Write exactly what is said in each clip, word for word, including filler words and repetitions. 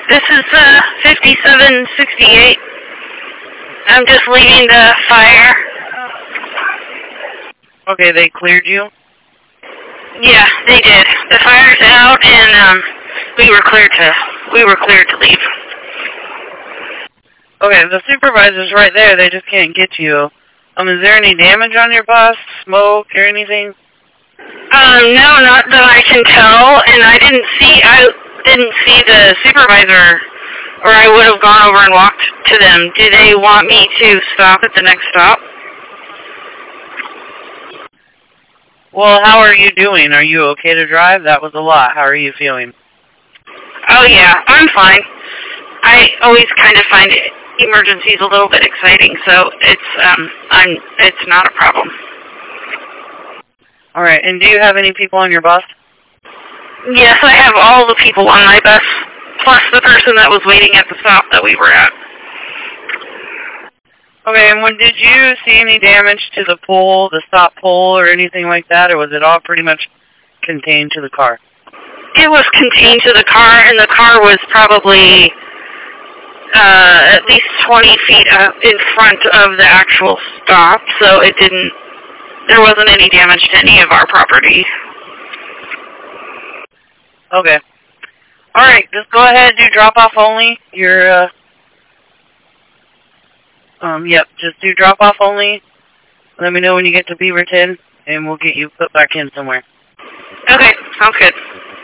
This is uh, fifty-seven sixty-eight. I'm just leaving the fire. Okay, they cleared you? Yeah, they did. The fire's out, and um, we were cleared to we were cleared to leave. Okay, the supervisor's right there. They just can't get you. Um, is there any damage on your bus, smoke, or anything? Um, no, not that I can tell, and I didn't see I didn't see the supervisor, or I would have gone over and walked to them. Do they want me to stop at the next stop? Well, how are you doing? Are you okay to drive? That was a lot. How are you feeling? Oh yeah, I'm fine. I always kind of find it, emergencies a little bit exciting, so it's um I'm it's not a problem. All right, and do you have any people on your bus? Yes, I have all the people on my bus, plus the person that was waiting at the stop that we were at. Okay, and when did you see any damage to the pole, the stop pole, or anything like that, or was it all pretty much contained to the car? It was contained to the car, and the car was probably uh, at least twenty feet up in front of the actual stop, so it didn't, there wasn't any damage to any of our property. Okay. All right, just go ahead and do drop-off only. You're, uh, um, yep, just do drop-off only. Let me know when you get to Beaverton, and we'll get you put back in somewhere. Okay, sounds good.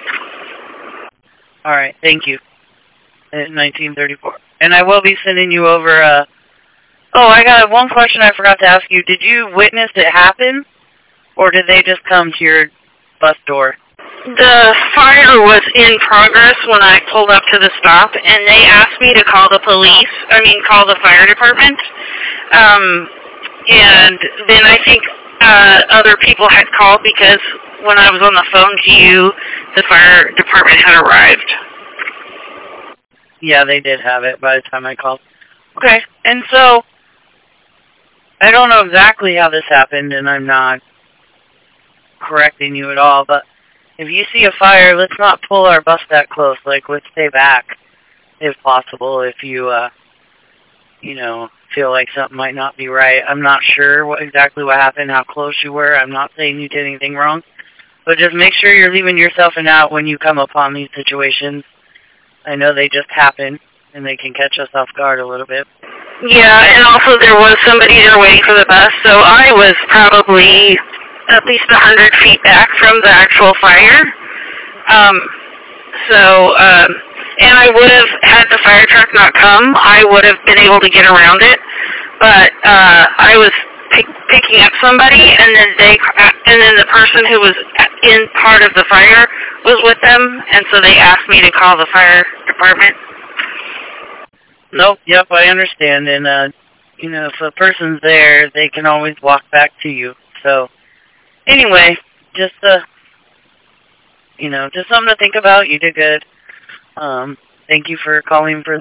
All right, thank you. At nineteen thirty-four. And I will be sending you over, uh, oh, I got one question I forgot to ask you. Did you witness it happen, or did they just come to your bus door? The fire was in progress when I pulled up to the stop, and they asked me to call the police, I mean, call the fire department. Um, and then I think uh, other people had called because when I was on the phone to you, the fire department had arrived. Yeah, they did have it by the time I called. Okay, and so, I don't know exactly how this happened, and I'm not correcting you at all, but if you see a fire, let's not pull our bus that close. Like, let's stay back, if possible, if you, uh, you know, feel like something might not be right. I'm not sure what exactly what happened, how close you were. I'm not saying you did anything wrong. But just make sure you're leaving yourself an out when you come upon these situations. I know they just happen, and they can catch us off guard a little bit. Yeah, and also there was somebody there waiting for the bus, so I was probably at least one hundred feet back from the actual fire. Um, so, um, and I would have, had the fire truck not come, I would have been able to get around it, but uh, I was pick, picking up somebody, and then they, and then the person who was in part of the fire was with them, and so they asked me to call the fire department. Nope, yep, I understand, and, uh, you know, if a person's there, they can always walk back to you, so, anyway, just, uh, you know, just something to think about. You did good. Um, thank you for calling for